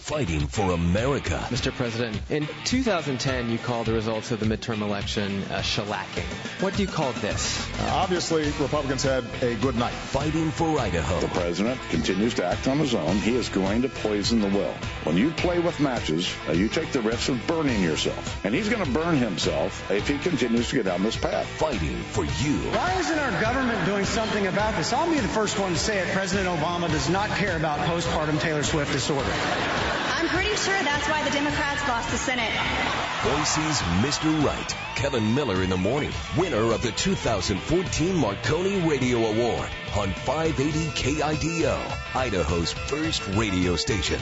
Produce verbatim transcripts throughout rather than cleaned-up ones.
fighting for America. Mister President, in two thousand ten, you called the results of the midterm election uh, shellacking. What do you call this? Uh, obviously, Republicans had a good night. Fighting for Idaho. The president continues to act on his own. He is going to poison the well. When you play with matches, uh, you take the risk of burning yourself. And he's going to burn himself if he continues to get down this path. Fighting for you. Why isn't our government doing something about this? I'll be the first one to say it. President Obama does not care about postpartum Taylor Swift disorder. I'm pretty sure that's why the Democrats lost the Senate. Boise's Mister Right, Kevin Miller in the morning, winner of the two thousand fourteen Marconi Radio Award on five eighty K I D O, Idaho's first radio station.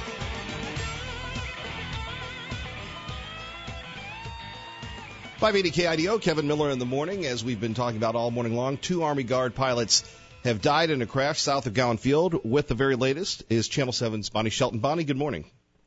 five eighty K I D O, Kevin Miller in the morning. As we've been talking about all morning long, two Army Guard pilots have died in a crash south of Gowan Field. With the very latest is Channel seven's Bonnie Shelton. Bonnie, good morning.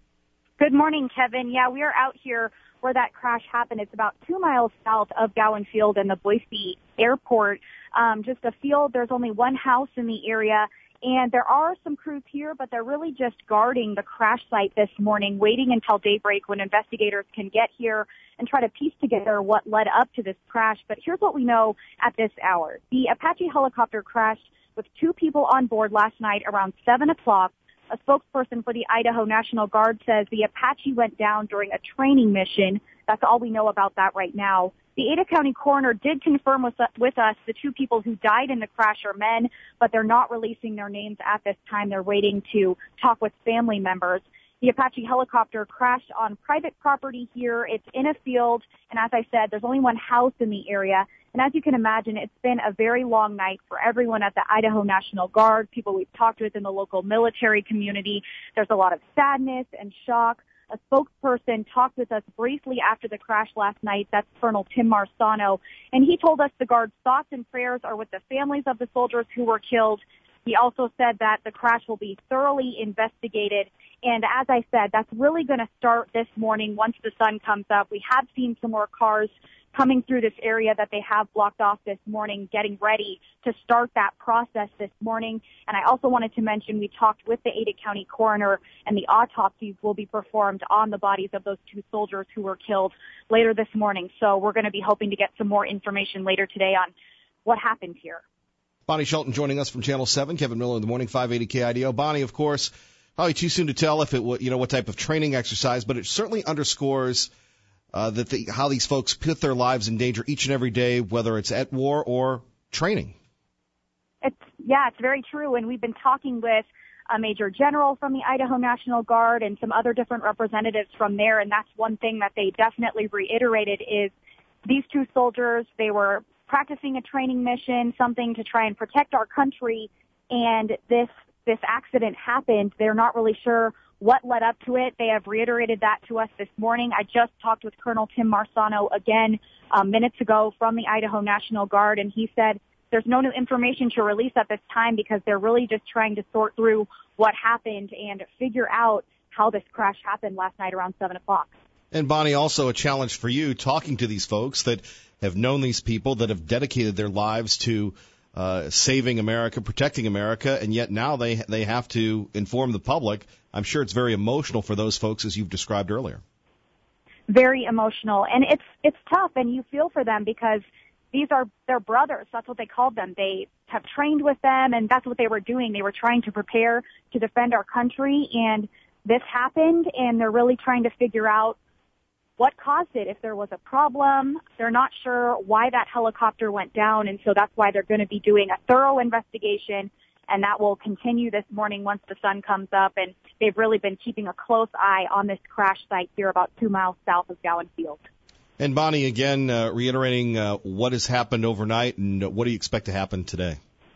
Good morning, Kevin. Yeah, we are out here where that crash happened. It's about two miles south of Gowan Field and the Boise Airport. Um, just a field. There's only one house in the area, and there are some crews here, but they're really just guarding the crash site this morning, waiting until daybreak when investigators can get here and try to piece together what led up to this crash. But here's what we know at this hour. The Apache helicopter crashed with two people on board last night around seven o'clock. A spokesperson for the Idaho National Guard says the Apache went down during a training mission. That's all we know about that right now. The Ada County coroner did confirm with, with us the two people who died in the crash are men, but they're not releasing their names at this time. They're waiting to talk with family members. The Apache helicopter crashed on private property here. It's in a field, and as I said, there's only one house in the area. And as you can imagine, it's been a very long night for everyone at the Idaho National Guard, people we've talked with in the local military community. There's a lot of sadness and shock. A spokesperson talked with us briefly after the crash last night. That's Colonel Tim Marsano. And he told us the Guard's thoughts and prayers are with the families of the soldiers who were killed. He also said that the crash will be thoroughly investigated. And as I said, that's really going to start this morning once the sun comes up. We have seen some more cars coming through this area that they have blocked off this morning, getting ready to start that process this morning. And I also wanted to mention we talked with the Ada County coroner, and the autopsies will be performed on the bodies of those two soldiers who were killed later this morning. So we're going to be hoping to get some more information later today on what happened here. Bonnie Shelton joining us from Channel seven, Kevin Miller in the morning, five eighty K I D O. Bonnie, of course, probably too soon to tell if it, you know, what type of training exercise, but it certainly underscores Uh, that the, how these folks put their lives in danger each and every day, whether it's at war or training. It's, yeah, it's very true. And we've been talking with a major general from the Idaho National Guard and some other different representatives from there. And that's one thing that they definitely reiterated is these two soldiers, they were practicing a training mission, something to try and protect our country. And this, this accident happened. They're not really sure what led up to it. They have reiterated that to us this morning. I just talked with Colonel Tim Marsano again um, minutes ago from the Idaho National Guard, and he said there's no new information to release at this time because they're really just trying to sort through what happened and figure out how this crash happened last night around seven o'clock. And, Bonnie, also a challenge for you, talking to these folks that have known these people, that have dedicated their lives to uh, saving America, protecting America, and yet now they they have to inform the public. I'm sure it's very emotional for those folks, as you've described earlier. Very emotional, and it's it's tough, and you feel for them because these are their brothers. That's what they called them. They have trained with them, and that's what they were doing. They were trying to prepare to defend our country, and this happened, and they're really trying to figure out what caused it, if there was a problem. They're not sure why that helicopter went down, and so that's why they're going to be doing a thorough investigation, and that will continue this morning once the sun comes up. And they've really been keeping a close eye on this crash site here about two miles south of Gowan Field. And, Bonnie, again, uh, reiterating uh, what has happened overnight, and what do you expect to happen today?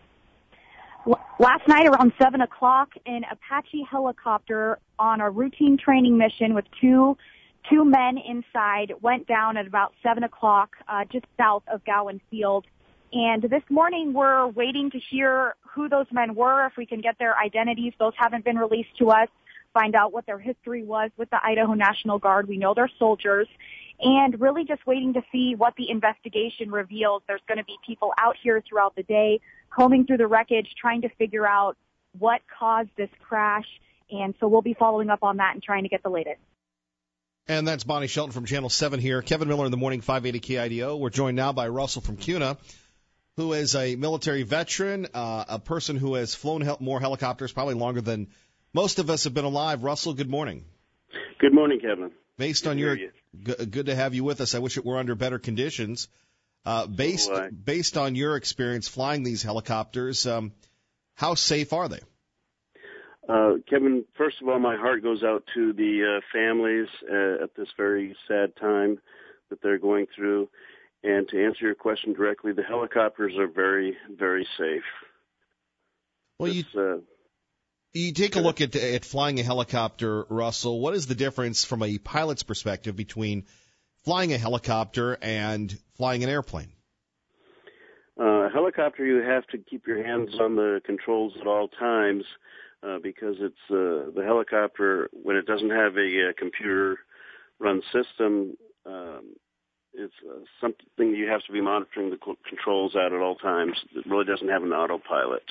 Last night around seven o'clock, an Apache helicopter on a routine training mission with two Two men inside went down at about seven o'clock, uh, just south of Gowan Field. And this morning we're waiting to hear who those men were, if we can get their identities. Those haven't been released to us. Find out what their history was with the Idaho National Guard. We know they're soldiers. And really just waiting to see what the investigation reveals. There's going to be people out here throughout the day combing through the wreckage, trying to figure out what caused this crash. And so we'll be following up on that and trying to get the latest. And that's Bonnie Shelton from Channel seven here. Kevin Miller in the morning, five eighty K I D O. We're joined now by Russell from CUNA, who is a military veteran, uh, a person who has flown hel- more helicopters, probably longer than most of us have been alive. Russell, good morning. Good morning, Kevin. Based on your, you. g- good to have you with us. I wish it were under better conditions. Uh, based oh, based on your experience flying these helicopters, um, how safe are they? Uh, Kevin, first of all, my heart goes out to the uh, families uh, at this very sad time that they're going through. And to answer your question directly, the helicopters are very, very safe. Well, this, you uh, you take a look at at flying a helicopter, Russell. What is the difference from a pilot's perspective between flying a helicopter and flying an airplane? Uh, a helicopter, you have to keep your hands on the controls at all times. Uh, because it's uh, the helicopter, when it doesn't have a, a computer-run system, um, it's uh, something you have to be monitoring the c- controls at at all times. It really doesn't have an autopilot.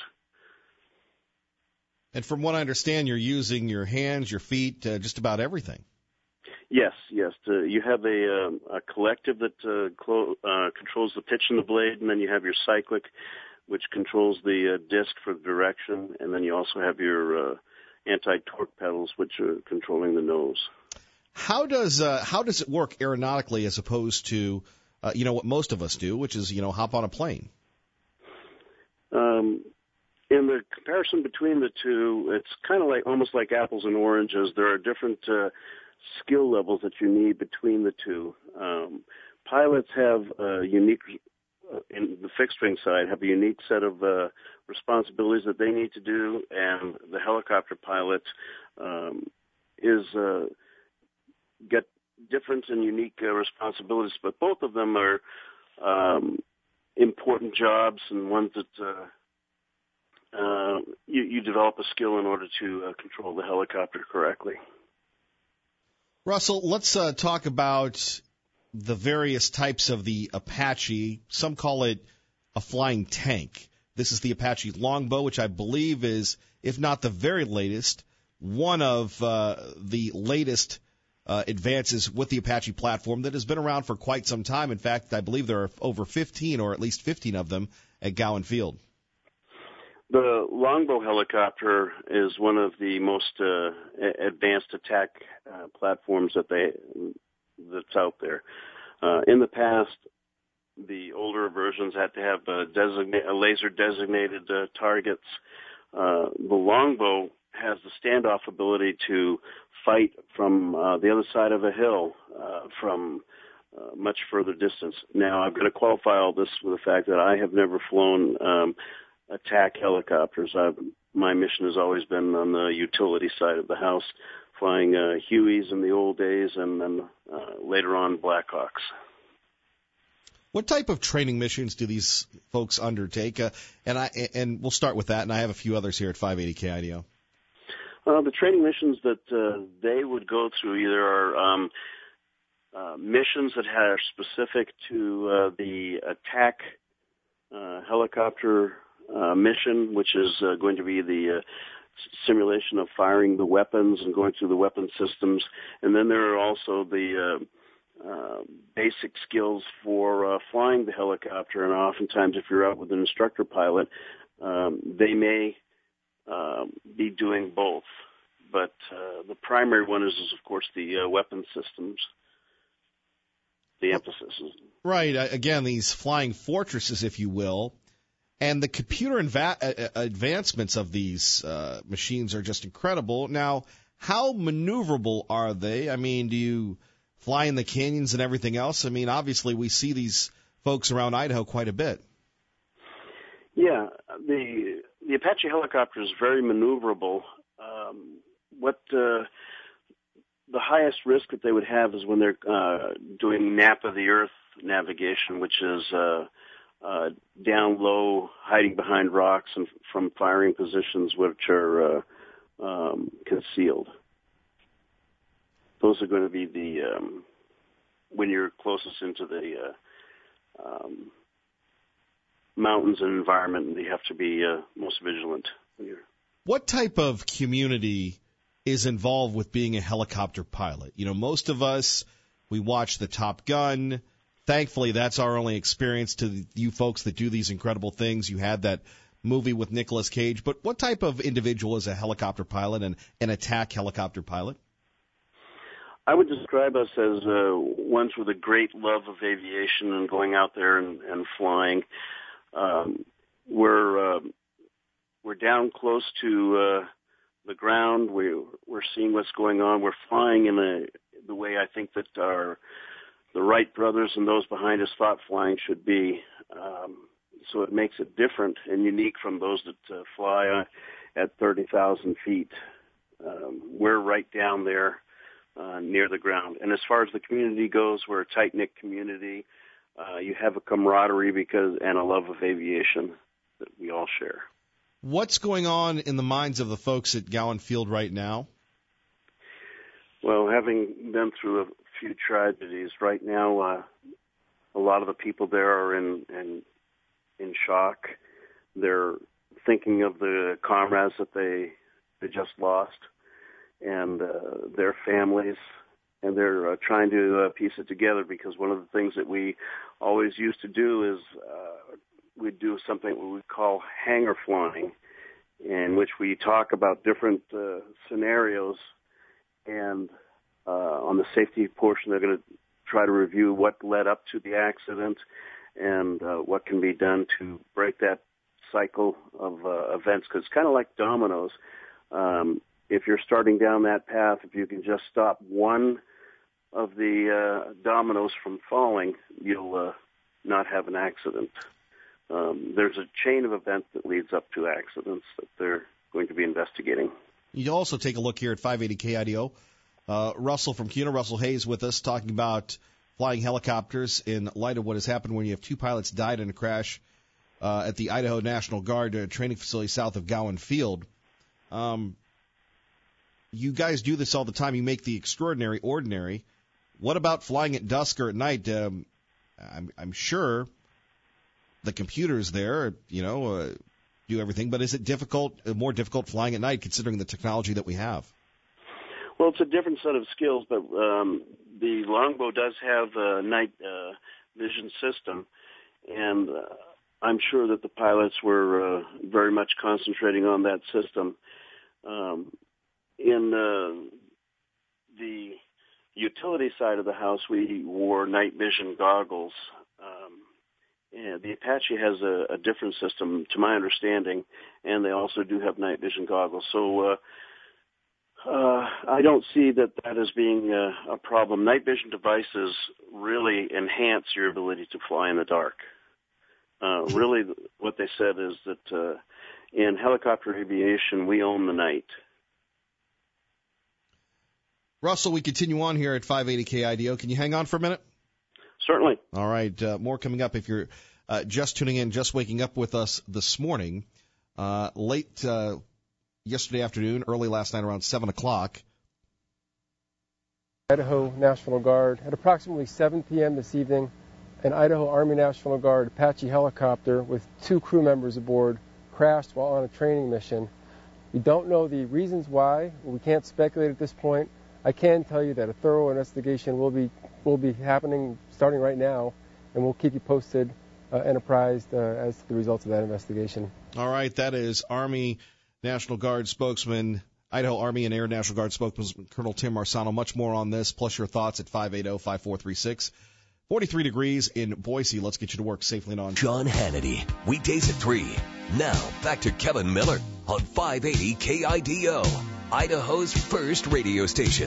And from what I understand, you're using your hands, your feet, uh, just about everything. Yes, yes. Uh, you have a, um, a collective that uh, clo- uh, controls the pitch in the blade, and then you have your cyclic, which controls the uh, disc for the direction, and then you also have your uh, anti-torque pedals, which are controlling the nose. How does uh, how does it work aeronautically as opposed to uh, you know what most of us do, which is you know hop on a plane? Um, in the comparison between the two, it's kind of like almost like apples and oranges. There are different uh, skill levels that you need between the two. Um, pilots have a unique in the fixed-wing side, have a unique set of uh, responsibilities that they need to do, and the helicopter pilot um, is uh, get different and unique uh, responsibilities, but both of them are um, important jobs and ones that uh, uh, you, you develop a skill in order to uh, control the helicopter correctly. Russell, let's uh, talk about the various types of the Apache. Some call it a flying tank. This is the Apache Longbow, which I believe is, if not the very latest, one of uh, the latest uh, advances with the Apache platform that has been around for quite some time. In fact, I believe there are over fifteen, or at least fifteen of them, at Gowan Field. The Longbow helicopter is one of the most uh, advanced attack uh, platforms that they that's out there. Uh, in the past, the older versions had to have uh, designa- laser-designated uh, targets. Uh, the Longbow has the standoff ability to fight from uh, the other side of a hill uh, from uh, much further distance. Now, I've got to qualify all this with the fact that I have never flown um, attack helicopters. I've, my mission has always been on the utility side of the house, flying uh, Hueys in the old days, and then uh, later on Blackhawks. What type of training missions do these folks undertake? Uh, and I and we'll start with that, and I have a few others here at five eighty K I D O. Uh, the training missions that uh, they would go through either are um, uh, missions that are specific to uh, the attack uh, helicopter uh, mission, which is uh, going to be the uh, simulation of firing the weapons and going through the weapon systems. And then there are also the uh, uh, basic skills for uh, flying the helicopter. And oftentimes, if you're out with an instructor pilot, um, they may uh, be doing both. But uh, the primary one is, is of course, the uh, weapon systems. The emphasis is. Right. Again, these flying fortresses, if you will. And the computer inva- advancements of these uh, machines are just incredible. Now, how maneuverable are they? I mean, do you fly in the canyons and everything else? I mean, obviously, we see these folks around Idaho quite a bit. Yeah, the the Apache helicopter is very maneuverable. Um, what uh, the highest risk that they would have is when they're uh, doing nap of the earth navigation, which is uh, uh, down low, hiding behind rocks and from firing positions which are uh, um, concealed. Those are going to be the um, when you're closest into the uh, um, mountains and environment, and you have to be uh, most vigilant. When you're What type of community is involved with being a helicopter pilot. You know, most of us, we watch the Top Gun. Thankfully, that's our only experience to you folks that do these incredible things. You had that movie with Nicolas Cage. But what type of individual is a helicopter pilot and an attack helicopter pilot? I would describe us as uh, ones with a great love of aviation and going out there and, and flying. Um, we're uh, we're down close to uh, the ground. We, we're seeing what's going on. We're flying in a, the way I think that our the Wright brothers and those behind us thought flying should be. Um, so it makes it different and unique from those that uh, fly uh, at thirty thousand feet. Um, we're right down there uh, near the ground. And as far as the community goes, we're a tight-knit community. Uh, you have a camaraderie because and a love of aviation that we all share. What's going on in the minds of the folks at Gowan Field right now? Well, having been through a few tragedies, right now uh, a lot of the people there are in, in in shock. They're thinking of the comrades that they they just lost and uh, their families, and they're uh, trying to uh, piece it together because one of the things that we always used to do is uh, we'd do something we call hangar flying, in which we talk about different uh, scenarios, and uh, on the safety portion they're going to try to review what led up to the accident and uh, what can be done to break that cycle of uh, events, because it's kind of like dominoes. Um, if you're starting down that path, if you can just stop one of the uh, dominoes from falling, you'll uh, not have an accident. Um, there's a chain of events that leads up to accidents that they're going to be investigating. You also take a look here at five eighty K I D O. Uh, Russell from CUNA, Russell Hayes with us, talking about flying helicopters in light of what has happened when you have two pilots died in a crash uh, at the Idaho National Guard uh, training facility south of Gowan Field. Um, you guys do this all the time. You make the extraordinary ordinary. What about flying at dusk or at night? Um, I'm, I'm sure the computers there, you know, uh, do everything, but is it difficult, uh, more difficult flying at night considering the technology that we have? Well, it's a different set of skills, but um, the Longbow does have a night uh, vision system, and uh, I'm sure that the pilots were uh, very much concentrating on that system. Um, in uh, the utility side of the house, we wore night vision goggles. Um, and the Apache has a, a different system, to my understanding, and they also do have night vision goggles. So uh, uh, I don't see that that as being a, a problem. Night vision devices really enhance your ability to fly in the dark. Uh, really, what they said is that uh, in helicopter aviation, we own the night. Russell, we continue on here at five eighty K I D O. Can you hang on for a minute? Certainly. All right. Uh, more coming up. If you're uh, just tuning in, just waking up with us this morning, uh, late uh, yesterday afternoon, early last night around seven o'clock. Idaho National Guard. At approximately seven p.m. this evening, an Idaho Army National Guard Apache helicopter with two crew members aboard crashed while on a training mission. We don't know the reasons why. We can't speculate at this point. I can tell you that a thorough investigation will be will be happening starting right now, and we'll keep you posted uh, and apprised uh, as to the results of that investigation. All right, that is Army National Guard spokesman, Idaho Army and Air National Guard spokesman Colonel Tim Marsano. Much more on this, plus your thoughts at five eight zero, five four three six. forty-three degrees in Boise. Let's get you to work safely and on. Sean Hannity, weekdays at three. Now, back to Kevin Miller on five eighty K I D O, Idaho's first radio station.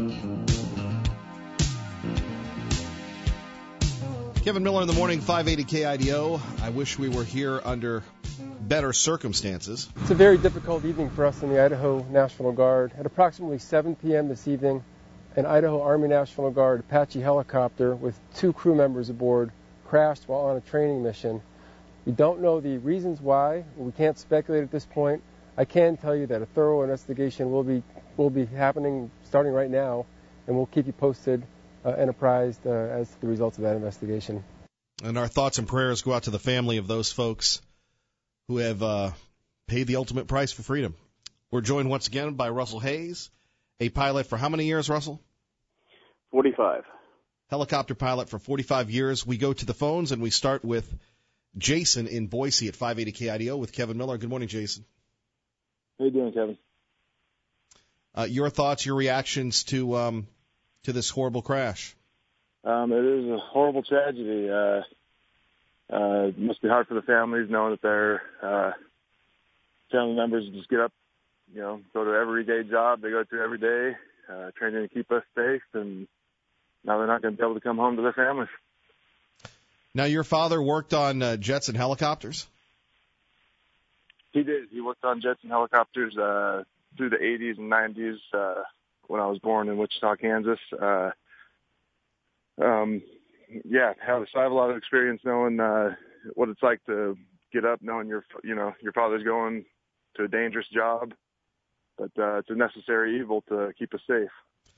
Kevin Miller in the morning, five eighty K I D O. I wish we were here under better circumstances. It's a very difficult evening for us in the Idaho National Guard. At approximately seven p.m. this evening, an Idaho Army National Guard Apache helicopter with two crew members aboard crashed while on a training mission. We don't know the reasons why. We can't speculate at this point. I can tell you that a thorough investigation will be will be happening starting right now, and we'll keep you posted uh, and apprised uh, as to the results of that investigation. And our thoughts and prayers go out to the family of those folks who have uh, paid the ultimate price for freedom. We're joined once again by Russell Hayes, a pilot for how many years, Russell? forty-five. Helicopter pilot for forty-five years. We go to the phones, and we start with Jason in Boise at five eighty K I D O with Kevin Miller. Good morning, Jason. How you doing, Kevin? Uh, your thoughts, your reactions to um, to this horrible crash? Um, it is a horrible tragedy. Uh, uh, it must be hard for the families knowing that their uh, family members just get up, you know, go to everyday job they go to every day, uh, training to keep us safe, and now they're not going to be able to come home to their families. Now, your father worked on uh, jets and helicopters? He did. He worked on jets and helicopters uh, through the eighties and nineties uh, when I was born in Wichita, Kansas. Uh, um, yeah, have, so I have a lot of experience knowing uh, what it's like to get up, knowing your, you know, your father's going to a dangerous job, but uh, it's a necessary evil to keep us safe.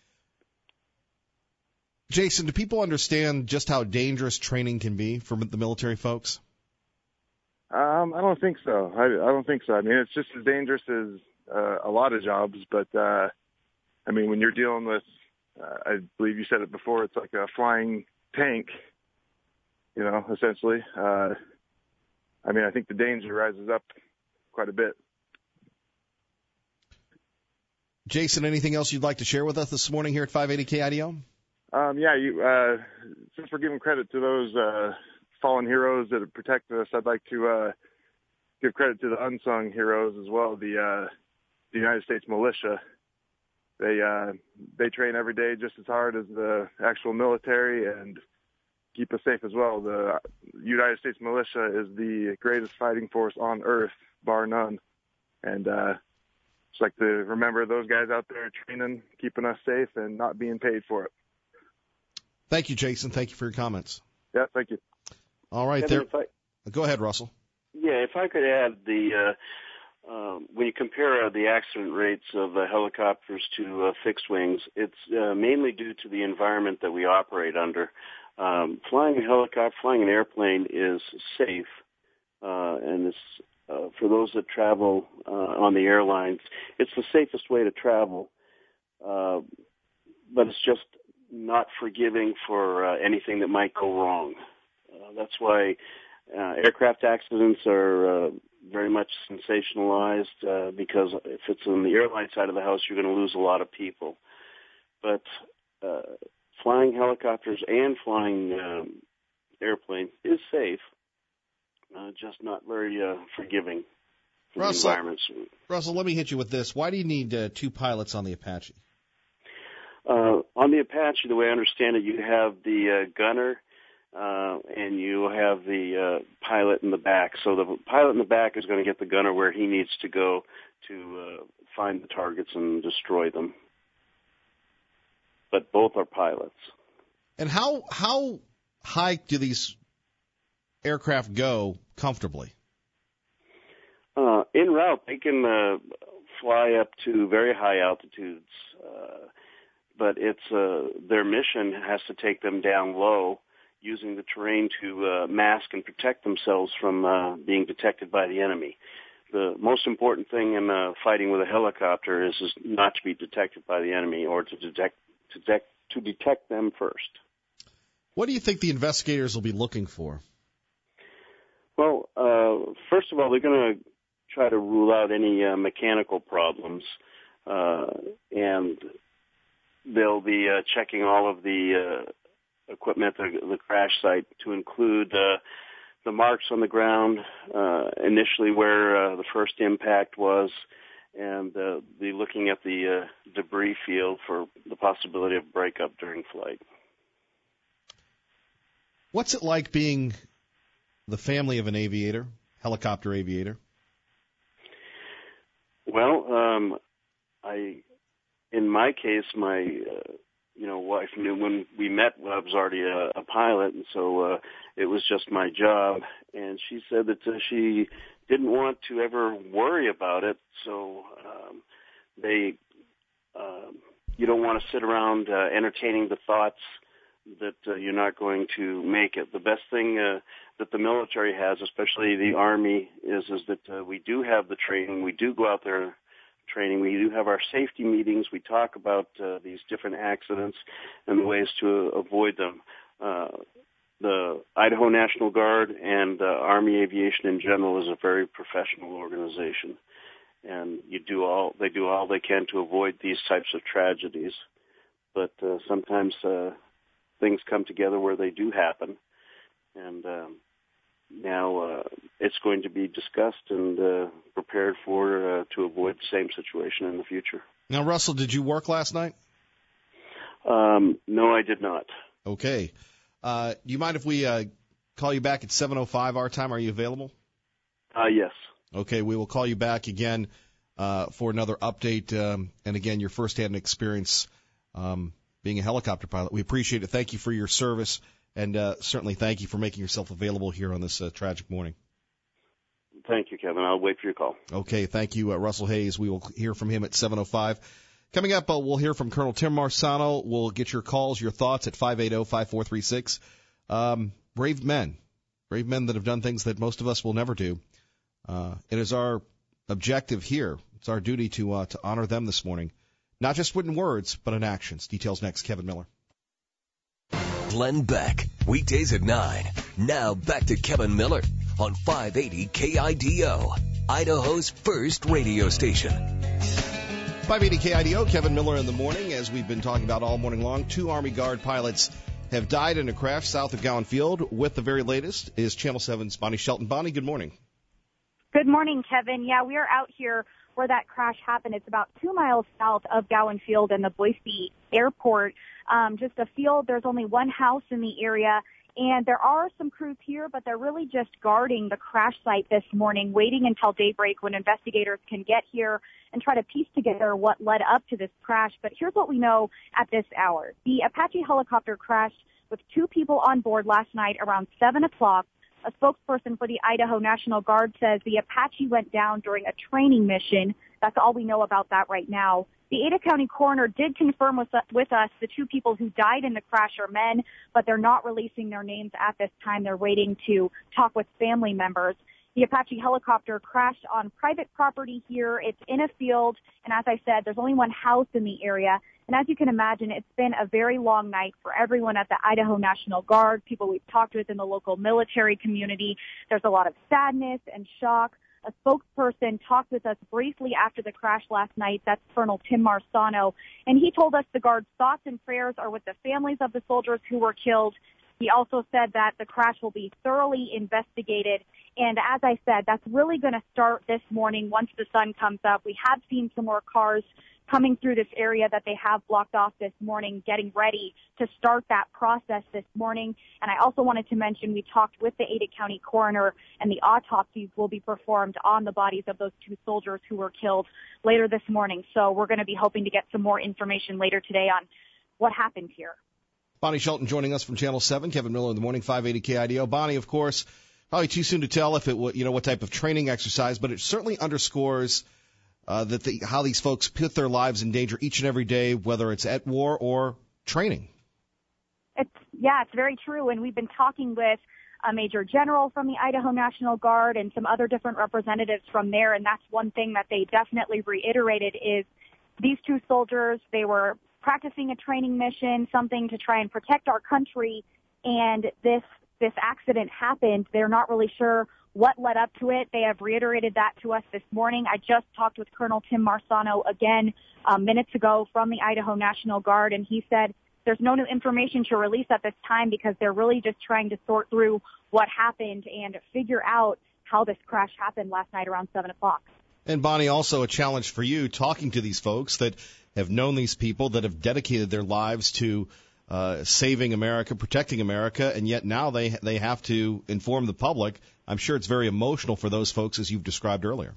Jason, do people understand just how dangerous training can be for the military folks? Um, I don't think so. I, I don't think so. I mean, it's just as dangerous as uh, a lot of jobs, but uh, I mean, when you're dealing with, uh, I believe you said it before, it's like a flying tank, you know, essentially. Uh, I mean, I think the danger rises up quite a bit. Jason, anything else you'd like to share with us this morning here at five eighty K I D O? Um, yeah, you, uh, since we're giving credit to those uh, fallen heroes that have protected us, I'd like to uh, give credit to the unsung heroes as well, the, uh, the United States militia. They uh, they train every day just as hard as the actual military and keep us safe as well. The United States militia is the greatest fighting force on earth, bar none. And uh, just like to remember those guys out there training, keeping us safe, and not being paid for it. Thank you, Jason. Thank you for your comments. Yeah, thank you. All right, Kevin, there. I, Go ahead, Russell. Yeah, if I could add the uh, um, when you compare uh, the accident rates of uh, helicopters to uh, fixed wings, it's uh, mainly due to the environment that we operate under. Um, flying a helicopter, flying an airplane is safe, uh, and it's uh, for those that travel uh, on the airlines, it's the safest way to travel. Uh, but it's just not forgiving for uh, anything that might go wrong. Uh, that's why uh, aircraft accidents are uh, very much sensationalized uh, because if it's on the airline side of the house, you're going to lose a lot of people. But uh, flying helicopters and flying um, airplanes is safe, uh, just not very uh, forgiving for Russell, the environment. Russell, let me hit you with this. Why do you need uh, two pilots on the Apache? Uh, on the Apache, the way I understand it, you have the uh, gunner uh, and you have the uh, pilot in the back. So the pilot in the back is going to get the gunner where he needs to go to uh, find the targets and destroy them. But both are pilots. And how how high do these aircraft go comfortably? Uh, en route, they can uh, fly up to very high altitudes. Uh, but it's uh, their mission has to take them down low, using the terrain to uh, mask and protect themselves from uh, being detected by the enemy. The most important thing in uh, fighting with a helicopter is, is not to be detected by the enemy, or to detect to detect to detect them first. What do you think the investigators will be looking for? Well, uh, first of all, they're going to try to rule out any uh, mechanical problems, uh, and they'll be uh, checking all of the uh, equipment at the, the crash site to include uh, the marks on the ground, uh, initially where uh, the first impact was, and uh, be looking at the uh, debris field for the possibility of breakup during flight. What's it like being the family of an aviator, helicopter aviator? Well, um, I, in my case, my, uh, you know, wife knew when we met I was already a, a pilot, and so uh, it was just my job. And she said that uh, she didn't want to ever worry about it, so um, they, uh, you don't want to sit around uh, entertaining the thoughts that uh, you're not going to make it. The best thing uh, that the military has, especially the Army, is is that uh, we do have the training. We do go out there training. We do have our safety meetings. We talk about uh, these different accidents and the ways to avoid them. Uh, the Idaho National Guard and uh, Army Aviation in general is a very professional organization, and you do all they do all they can to avoid these types of tragedies. But uh, sometimes uh, things come together where they do happen, and um, now uh, it's going to be discussed and uh, prepared for uh, to avoid the same situation in the future. Now, Russell, did you work last night? Um, no, I did not. Okay. Uh, do you mind if we uh, call you back at seven oh five our time? Are you available? Uh, yes. Okay, we will call you back again uh, for another update, um, and again, your firsthand experience um, being a helicopter pilot. We appreciate it. Thank you for your service, and uh, certainly thank you for making yourself available here on this uh, tragic morning. Thank you, Kevin. I'll wait for your call. Okay, thank you, uh, Russell Hayes. We will hear from him at seven oh five. Coming up, uh, we'll hear from Colonel Tim Marsano. We'll get your calls, your thoughts at five eight zero, five four three six. Um, brave men, brave men that have done things that most of us will never do. Uh, it is our objective here. It's our duty to uh, to honor them this morning, not just in words, but in actions. Details next. Kevin Miller. Glenn Beck, weekdays at nine. Now back to Kevin Miller on five eighty K I D O, Idaho's first radio station. five eighty K I D O, Kevin Miller in the morning. As we've been talking about all morning long, two Army Guard pilots have died in a crash south of Gowan Field. With the very latest is Channel seven's Bonnie Shelton. Bonnie, good morning. Good morning, Kevin. Yeah, we are out here where that crash happened. It's about two miles south of Gowan Field and the Boise Airport. Um, just a field. There's only one house in the area. And there are some crews here, but they're really just guarding the crash site this morning, waiting until daybreak when investigators can get here and try to piece together what led up to this crash. But here's what we know at this hour. The Apache helicopter crashed with two people on board last night around seven o'clock. A spokesperson for the Idaho National Guard says the Apache went down during a training mission. That's all we know about that right now. The Ada County coroner did confirm with, with us the two people who died in the crash are men, but they're not releasing their names at this time. They're waiting to talk with family members. The Apache helicopter crashed on private property here. It's in a field, and as I said, there's only one house in the area. And as you can imagine, it's been a very long night for everyone at the Idaho National Guard, people we've talked with in the local military community. There's a lot of sadness and shock. A spokesperson talked with us briefly after the crash last night. That's Colonel Tim Marsano. And he told us the Guard's thoughts and prayers are with the families of the soldiers who were killed. He also said that the crash will be thoroughly investigated. And as I said, that's really going to start this morning once the sun comes up. We have seen some more cars coming through this area that they have blocked off this morning, getting ready to start that process this morning. And I also wanted to mention we talked with the Ada County coroner, and the autopsies will be performed on the bodies of those two soldiers who were killed later this morning. So we're going to be hoping to get some more information later today on what happened here. Bonnie Shelton joining us from Channel seven. Kevin Miller in the morning, five eighty K I D O. Bonnie, of course, probably too soon to tell if it, you know, what type of training exercise, but it certainly underscores Uh, that the, how these folks put their lives in danger each and every day, whether it's at war or training. It's, yeah, it's very true. And we've been talking with a major general from the Idaho National Guard and some other different representatives from there. And that's one thing that they definitely reiterated is these two soldiers, they were practicing a training mission, something to try and protect our country. And this, this accident happened. They're not really sure what led up to it. They have reiterated that to us this morning. I just talked with Colonel Tim Marsano again uh, minutes ago from the Idaho National Guard, and he said there's no new information to release at this time because they're really just trying to sort through what happened and figure out how this crash happened last night around seven o'clock. And, Bonnie, also a challenge for you, talking to these folks that have known these people, that have dedicated their lives to uh, saving America, protecting America, and yet now they they have to inform the public. I'm sure it's very emotional for those folks, as you've described earlier.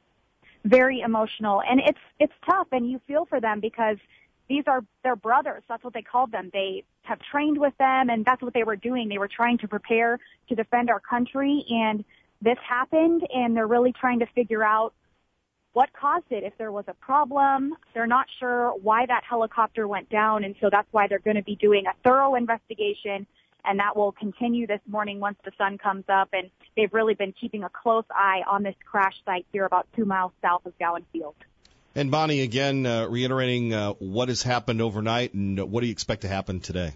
Very emotional, and it's it's tough, and you feel for them because these are their brothers. That's what they called them. They have trained with them, and that's what they were doing. They were trying to prepare to defend our country, and this happened, and they're really trying to figure out what caused it, if there was a problem. They're not sure why that helicopter went down, and so that's why they're going to be doing a thorough investigation, and that will continue this morning once the sun comes up. And they've really been keeping a close eye on this crash site here about two miles south of Gowan Field. And Bonnie, again, uh, reiterating uh, what has happened overnight and what do you expect to happen today?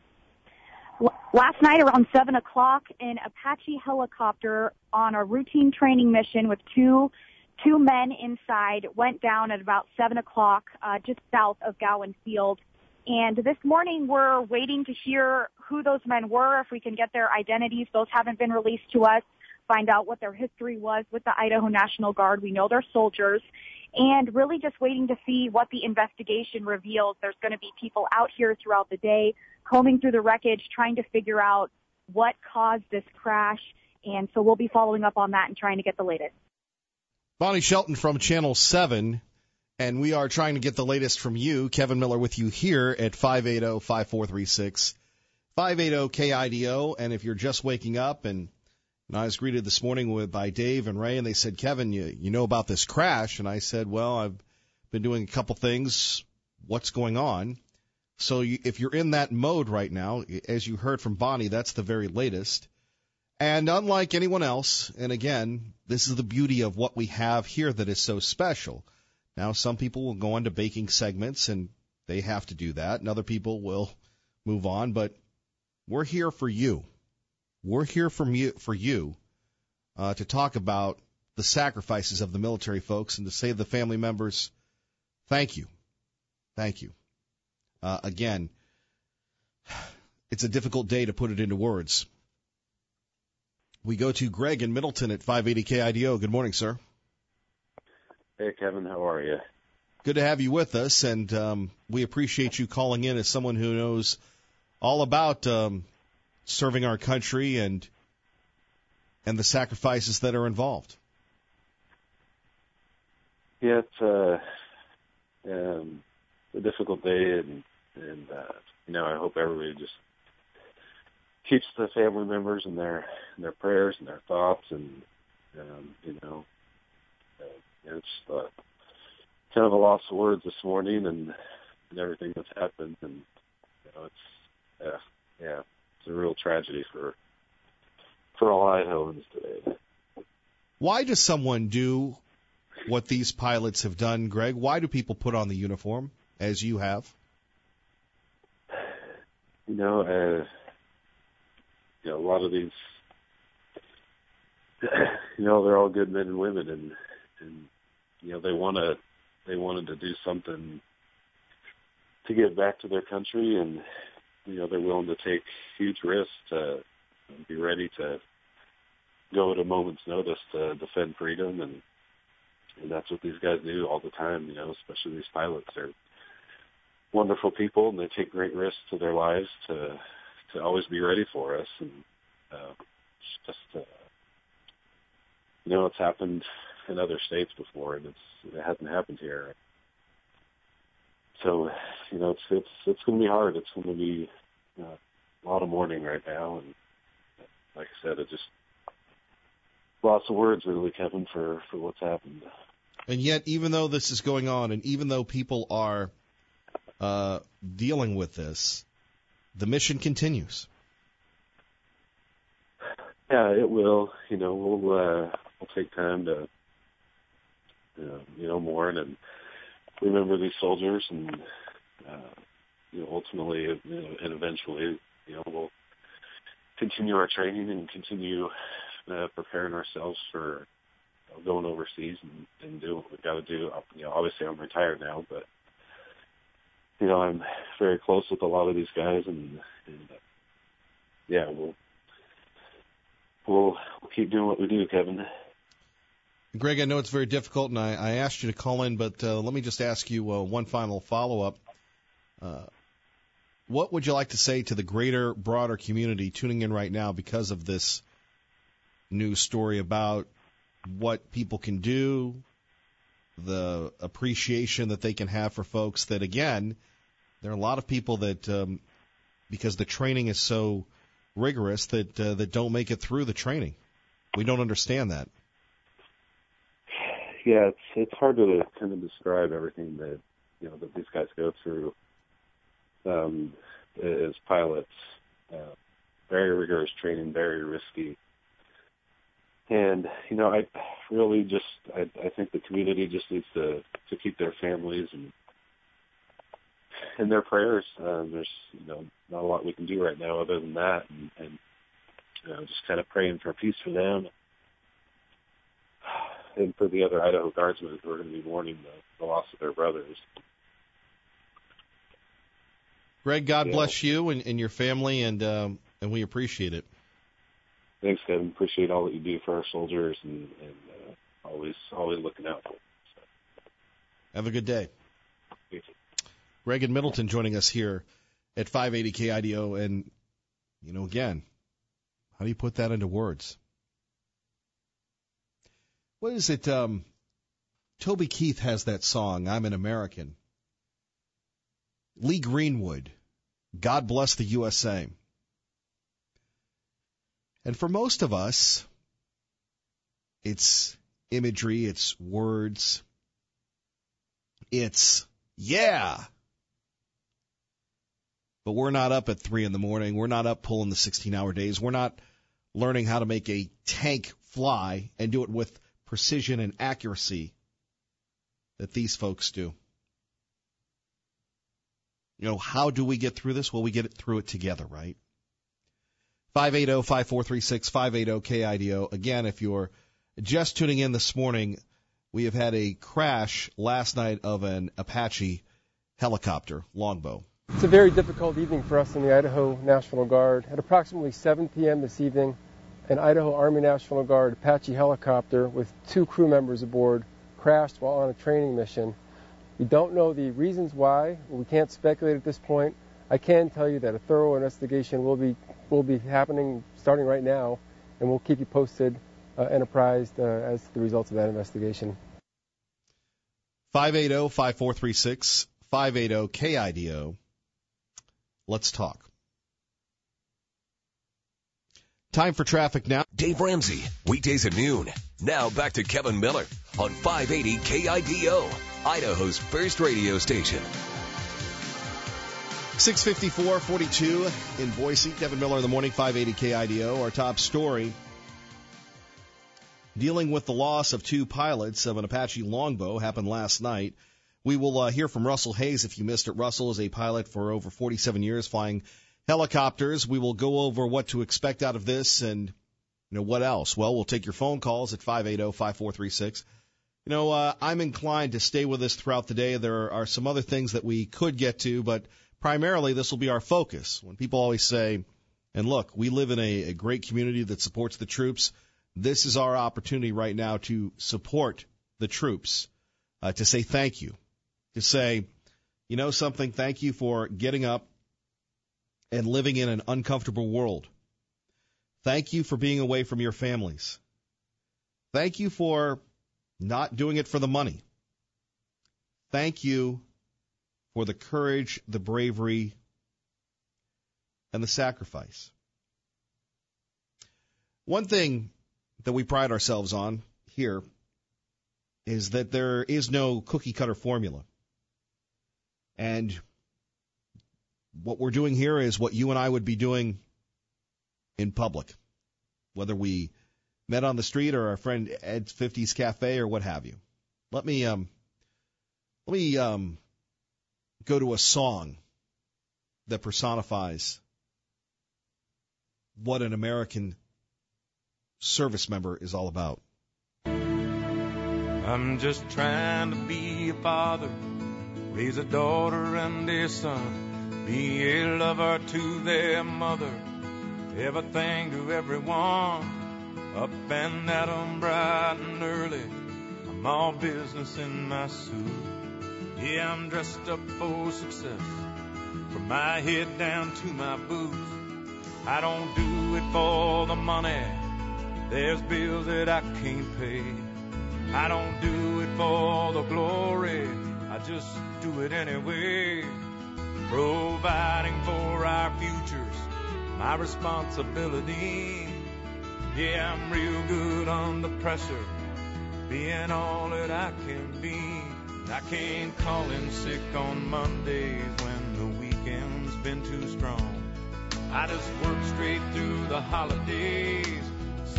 Last night around seven o'clock, an Apache helicopter on a routine training mission with two two men inside went down at about seven o'clock uh, just south of Gowan Field. And this morning we're waiting to hear who those men were, if we can get their identities. Those haven't been released to us. Find out what their history was with the Idaho National Guard. We know they're soldiers. And really just waiting to see what the investigation reveals. There's going to be people out here throughout the day combing through the wreckage, trying to figure out what caused this crash. And so we'll be following up on that and trying to get the latest. Bonnie Shelton from Channel seven, and we are trying to get the latest from you. Kevin Miller with you here at five eight zero, five four three six, five eight zero K I D O. And if you're just waking up, and, and I was greeted this morning with by Dave and Ray, and they said, Kevin, you, you know about this crash? And I said, well, I've been doing a couple things. What's going on? So you, if you're in that mode right now, as you heard from Bonnie, that's the very latest. And unlike anyone else, and again, this is the beauty of what we have here that is so special. Now, some people will go into baking segments, and they have to do that, and other people will move on. But we're here for you. We're here for you, for you uh, to talk about the sacrifices of the military folks and to say to the family members, thank you. Thank you. Uh, again, it's a difficult day to put it into words. We go to Greg in Middleton at five eighty K I D O. Good morning, sir. Hey, Kevin. How are you? Good to have you with us, and um, we appreciate you calling in as someone who knows all about um, serving our country and and the sacrifices that are involved. Yeah, it's uh, um, a difficult day, and, and uh, you know, I hope everybody just keeps the family members in their in their prayers and their thoughts, and um, you know, uh, it's uh, kind of a loss of words this morning, and, and everything that's happened, and you know, it's uh, yeah, it's a real tragedy for for all Idahoans today. Why does someone do what these pilots have done, Greg? Why do people put on the uniform as you have? You know, uh, you know, a lot of these, you know, they're all good men and women, and, and you know, they want to, they wanted to do something to give back to their country, and, you know, they're willing to take huge risks to be ready to go at a moment's notice to defend freedom, and, and that's what these guys do all the time, you know, especially these pilots. They're wonderful people, and they take great risks to their lives to to always be ready for us. And uh, it's just, uh, you know, it's happened in other states before, and it's it hasn't happened here. So, you know, it's it's it's going to be hard. It's going to be uh, a lot of mourning right now, and like I said, it just lots of words, really, Kevin, for for what's happened. And yet, even though this is going on, and even though people are uh, dealing with this, the mission continues. Yeah, it will. You know, we'll uh, we'll take time to, uh, you know, mourn and remember these soldiers, and uh, you know, ultimately, you know, and eventually, you know, we'll continue our training and continue uh, preparing ourselves for you know, going overseas and, and do what we've got to do. You know, obviously, I'm retired now, but you know, I'm very close with a lot of these guys, and, and uh, yeah, we'll, we'll we'll keep doing what we do, Kevin. Greg, I know it's very difficult, and I, I asked you to call in, but uh, let me just ask you uh, one final follow-up. Uh, what would you like to say to the greater, broader community tuning in right now because of this news story about what people can do, the appreciation that they can have for folks that, again, there are a lot of people that, um, because the training is so rigorous, that uh, that don't make it through the training. We don't understand that. Yeah, it's it's hard to kind of describe everything that you know that these guys go through um, as pilots. Uh, very rigorous training, very risky, And, you know, I really just, I, I think the community just needs to, to keep their families and in their prayers. Um, there's, you know, not a lot we can do right now other than that. And, and you know, just kind of praying for peace for them and for the other Idaho Guardsmen who are going to be mourning the, the loss of their brothers. Greg, God yeah. bless you and, and your family, and um, and we appreciate it. Thanks, Kevin. Appreciate all that you do for our soldiers, and, and uh, always always looking out for them. So. Have a good day. Greg in Middleton joining us here at five eighty K I D O, and, you know, again, how do you put that into words? What is it? Um, Toby Keith has that song, I'm an American. Lee Greenwood, God Bless the U S A. And for most of us, it's imagery, it's words, it's yeah. But we're not up at three in the morning. We're not up pulling the sixteen-hour days. We're not learning how to make a tank fly and do it with precision and accuracy that these folks do. You know, how do we get through this? Well, we get it through it together, right? five eight zero, five four three six, five eight zero K I D O. Again, if you're just tuning in this morning, we have had a crash last night of an Apache helicopter, Longbow. It's a very difficult evening for us in the Idaho National Guard. At approximately seven p.m. this evening, an Idaho Army National Guard Apache helicopter with two crew members aboard crashed while on a training mission. We don't know the reasons why. We can't speculate at this point. I can tell you that a thorough investigation will be will be happening starting right now, and we'll keep you posted uh, and apprised uh, as to the results of that investigation. five eight zero, five four three six, five eight zero K I D O. Let's talk. Time for traffic now. Dave Ramsey, weekdays at noon. Now back to Kevin Miller on five eighty K I D O, Idaho's first radio station. six fifty-four forty-two in Boise. Kevin Miller in the morning, five eighty K I D O. Our top story, dealing with the loss of two pilots of an Apache Longbow, happened last night. We will uh, hear from Russell Hayes if you missed it. Russell is a pilot for over forty-seven years flying helicopters. We will go over what to expect out of this and, you know, what else. Well, we'll take your phone calls at five eight zero, five four three six. You know, uh, I'm inclined to stay with us throughout the day. There are some other things that we could get to, but primarily this will be our focus. When people always say, and look, we live in a, a great community that supports the troops. This is our opportunity right now to support the troops, uh, to say thank you, to say, you know something, thank you for getting up and living in an uncomfortable world. Thank you for being away from your families. Thank you for not doing it for the money. Thank you for the courage, the bravery, and the sacrifice. One thing that we pride ourselves on here is that there is no cookie-cutter formula. And what we're doing here is what you and I would be doing in public, whether we met on the street or our friend Ed's fifties Cafe or what have you. Let me um, let me um, go to a song that personifies what an American service member is all about. I'm just trying to be a father, raise a daughter and a son, be a lover to their mother, everything to everyone. Up and at 'em bright and early, I'm all business in my suit. Yeah, I'm dressed up for success, from my head down to my boots. I don't do it for the money, there's bills that I can't pay. I don't do it for the glory, I just do it anyway. Providing for our futures, my responsibility. Yeah, I'm real good under pressure, being all that I can be. I can't call in sick on Mondays when the weekend's been too strong. I just work straight through the holidays.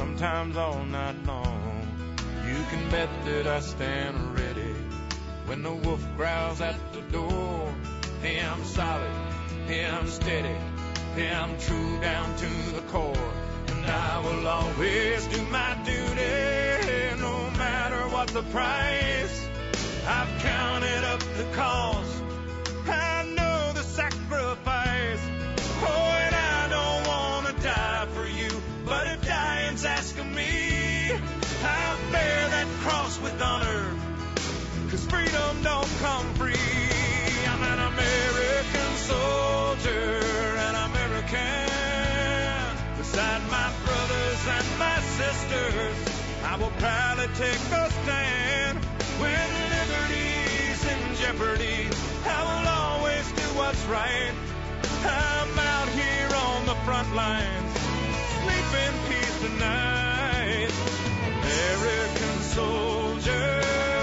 sometimes all night long. You can bet that I stand ready when the wolf growls at the door. Hey, I'm solid, hey, I'm steady, hey, I'm true down to the core. And I will always do my duty, no matter what the price. I've counted up the cost, I know the sacrifice. Oh, and I don't want to die for you, but if dying's asking me, I'll bear that cross with honor, 'cause freedom don't come free. I'm an American soldier, an American. Beside my brothers and my sisters, I will proudly take a stand. When liberty's in jeopardy, I will always do what's right. I'm out here on the front lines, sleep in peace tonight. American soldier,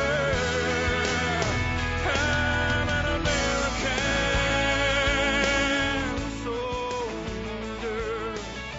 I'm an American soldier.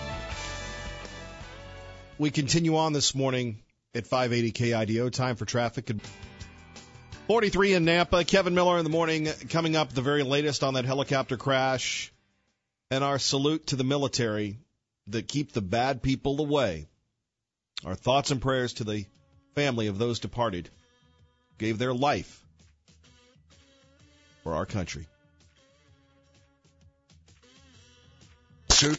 We continue on this morning at five eighty K I D O. Time for traffic. forty-three in Nampa. Kevin Miller in the morning, coming up the very latest on that helicopter crash. And our salute to the military that keep the bad people away. Our thoughts and prayers to the family of those departed, gave their life for our country.